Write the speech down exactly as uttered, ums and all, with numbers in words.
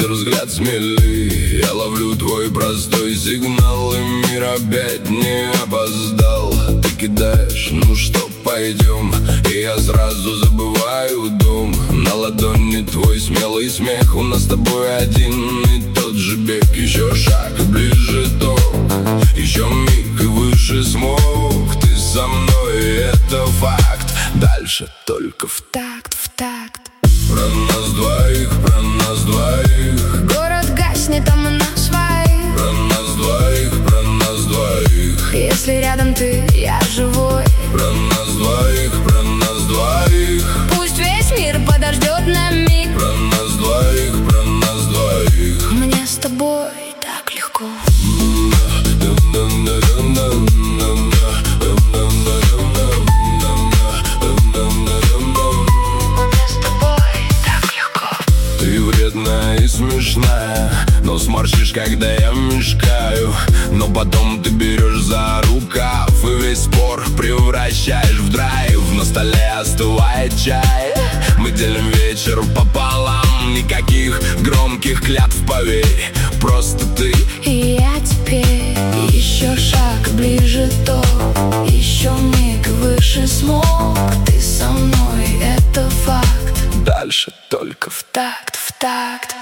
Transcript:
ветер, взгляд смелей. Я ловлю твой простой сигнал, и мир опять не опоздал. Ты кидаешь, ну что, пойдем, и я сразу забываю дом. На ладони твой смелый смех, у нас с тобой один и тот же бег. Еще шаг, ближе ток, еще миг и выше смог. Ты со мной, это факт, дальше только в такт, в такт. Про нас двоих, про нас двоих. Город гаснет, а мы на своих. Про нас двоих, про нас двоих. Если рядом ты, я живой. Про нас двоих, про нас двоих. Пусть весь мир подождет на миг. Про нас двоих, про нас двоих. Мне с тобой так легко. И смешная, но сморщишь, когда я мешкаю. Но потом ты берешь за рукав и весь спор превращаешь в драйв. На столе остывает чай, мы делим вечер пополам. Никаких громких клятв, поверь, просто ты и я теперь. Еще шаг, ближе то, еще миг, выше смог. Ты со мной, это факт, дальше только в такт, в такт.